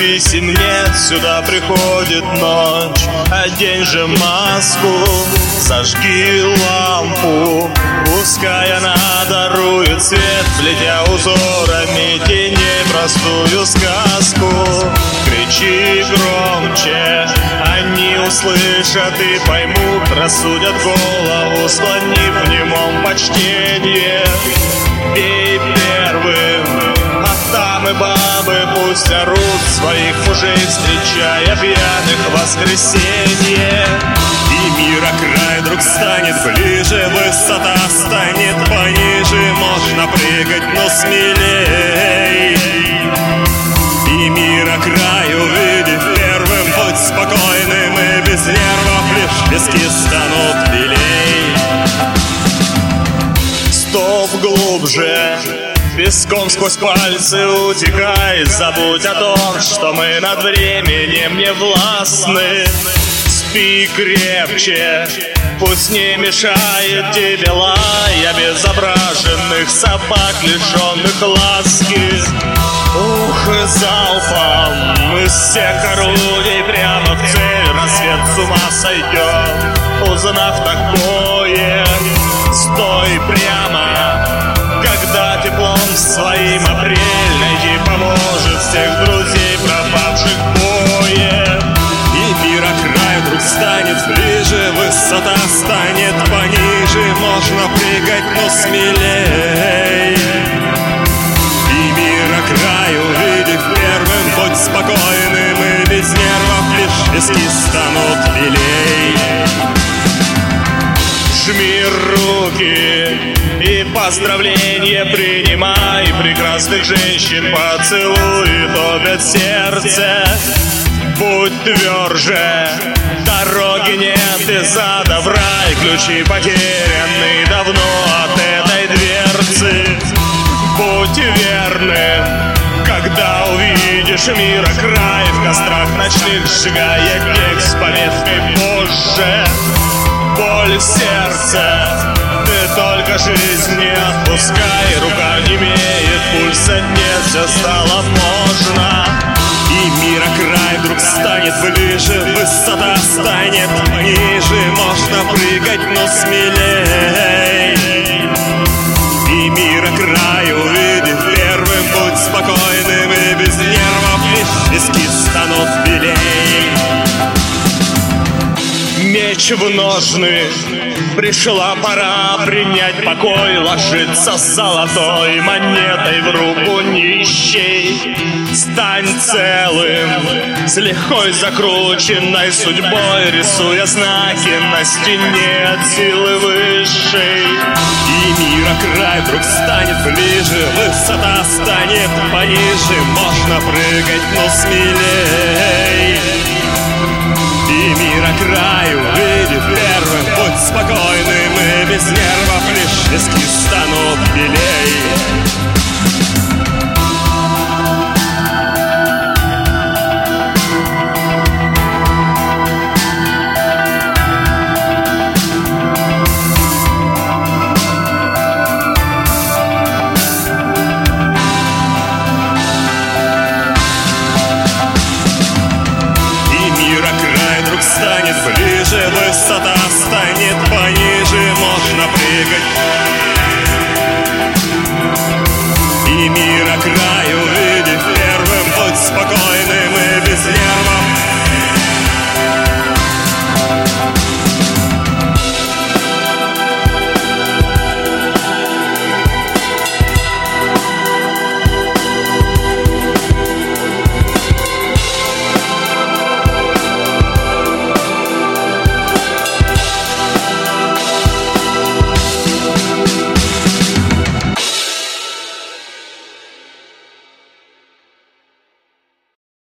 писем нет, сюда приходит ночь. Одень же маску, зажги лампу, пускай она дарует свет, плетя узорами теней простую сказку. Кричи громче, они услышат и поймут, рассудят голову, склонив в немом почтение. Бей первым, а там и бабы пусть орут своих мужей, встречая пьяных в воскресенье. И мира край вдруг станет ближе, высота станет пониже, можно прыгать, но смелей. И мира край увидит первым, будь спокойным и без нервов, лишь пески станут белей. Стоп глубже, песком сквозь пальцы утекай, забудь о том, что мы над временем не властны. Спи крепче, пусть не мешает тебе лай обезображенных собак, лишенных ласки. Ух, залпом из всех орудий прямо в цель, рассвет с ума сойдет, узнав такое. Стой прямо, когда теплом своим апрель найти поможет всех друзей, пропавших в бое. И мира край вдруг станет ближе, высота станет пониже, можно прыгать, но смелей. И мира край увидев первым, будь спокойным и без нервов, лишь пески станут белей. Жми руки и поздравления принимай, прекрасных женщин поцелуй, топят сердце. Будь тверже, дороги нет из-за в рай, ключи потеряны давно от этой дверцы. Будь верным, когда увидишь мира край, в кострах ночных сжигая текст пометкой позже. Боль в сердце, ты только жизнь не отпускай, рука немеет, пульса нет, все стало можно. И мира край вдруг станет ближе, высота станет ниже, можно прыгать, но смелей. И мира край увидев первым, будь спокойным и без нервов, лишь пески станут белей. Меч в ножны, пришла пора принять покой, ложиться с золотой монетой в руку нищей. Стань целым, с легкой закрученной судьбой, рисуя знаки на стене от силы высшей. И мира край вдруг станет ближе, высота станет пониже, можно прыгать, но смелей. И мира край увидев первым, будь спокойным и без нервов, лишь пески станут белей.